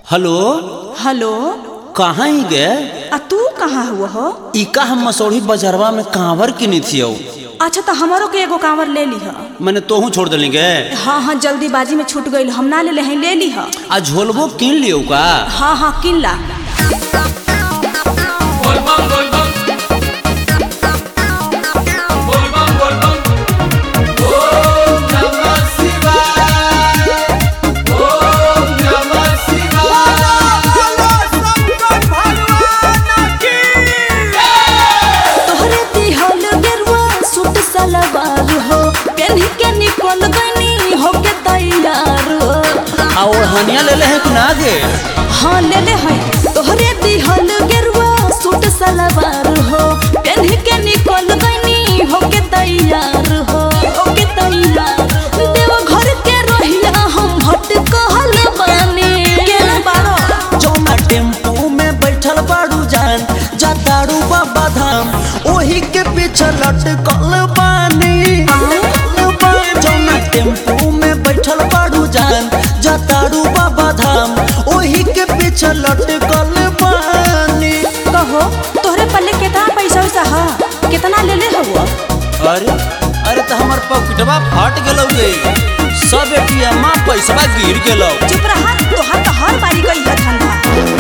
Hello hello. कहाँ ही गए? आ तू कहाँ हुआ हो? इका हम मसौड़ी बाजारवा में कांवर किनी थी। अच्छा तो हमारो के एगो कांवर ले ली है। मैंने तोहू छोड़ दिली गे। हाँ हाँ जल्दीबाजी में छूट गई, हम ना ले हैं, ले ली है। आ झोलबो किन लियो का? हाँ हाँ किन ला। और हनिया ले हैं कि ना गे? हाँ ले हैं। तोहरे दिहल गेरुआ सूट सलवार हो, पेन्ह के निकल गईनी होके तैयार हो, होके तैयार। देव घर के रहिया हम भटकल बानी। केना बारो? जौना टेम्पू में बैठल बाड़ू जान, जाताड़ू बाबा धाम, ओही के पीछे लटकल बानी। जौना टेम्पू में बैठल बाड़ू जान, जाताड़ू बाबा धाम, ओही के पीछे लटकल बानी। कहो तोहरे पल्ले कितना पैसा वैसा है? कितना ले ले हुआ? अरे तो हमार पॉकेटवा फट गेलौ गे। सब एटीएम में पैसा गिर गेलौ। चुप रहा, तोहार तो हर बारी गई है धंधा।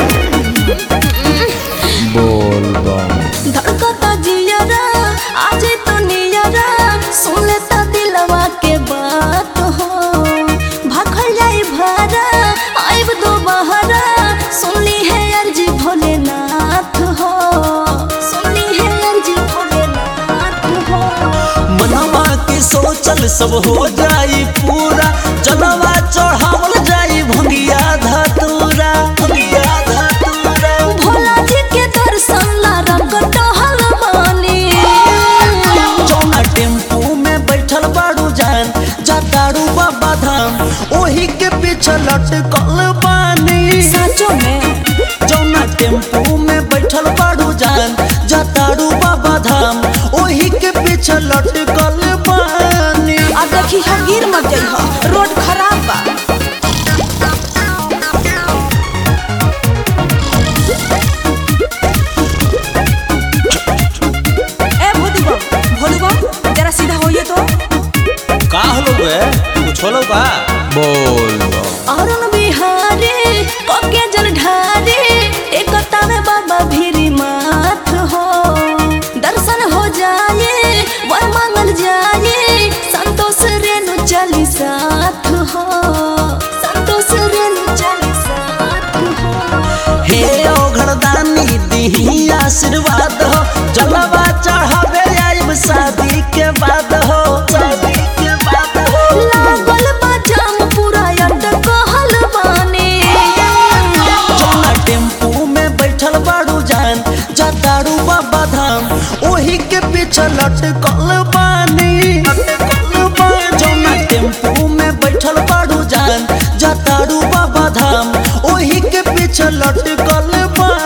बोल बम धड़कता जियरा आज तो नियरा, सुन लेता दिलवा के बात हो। भाखल जाई भारा आइब दोबारा, सुनली है अर्जी भोलेनाथ हो, सुनली है अर्जी भोलेनाथ हो। मनवा के सोचल सब हो जाई पूरा, जनवा चढ़ावल जाई भंगिया धतूरा, भंगिया धतूरा। भोला जी के दर्शन ला रंग टहल बानी। जौना टेम्पू में बैठल बाड़ू जान, जाताड़ू बाबा धाम, ओही के पीछे लटकल बानी। सचो में? जौना टेम्पू में बैठल बाड़ू जान, जाताड़ू बाबा धाम, ओही के पीछे लटकल बानी। अब देखी हम गिर मत जाई हो, रोड खराब बा। ए भोलू बम जरा सीधा होइए तो। का हलो गे? कुछ होलो का? बोल अरुण बिहारी कोके जल ढारी, एकता में बाबा भीरी माथ हो। दर्शन हो जाए वर मांगल जाए, संतोष रेणु चली साथ हो, संतोष रेणु चली साथ हो। हे ओघड़दानी दिही आशीर्वाद हो, जलवा चढ़ावे आइब शादी के बाद हो, शादी के बाद हो। लागल बा जाम पूरा अटकल बानी। जौना टेम्पू में बैठल बाड़ू जान, जाताड़ू बाबा धाम, ओही के पीछे लटकल बानी। जौना टेम्पू में बैठल बाड़ू जान, जाताड़ू बाबा धाम, ओही के पीछे लटकल बानी।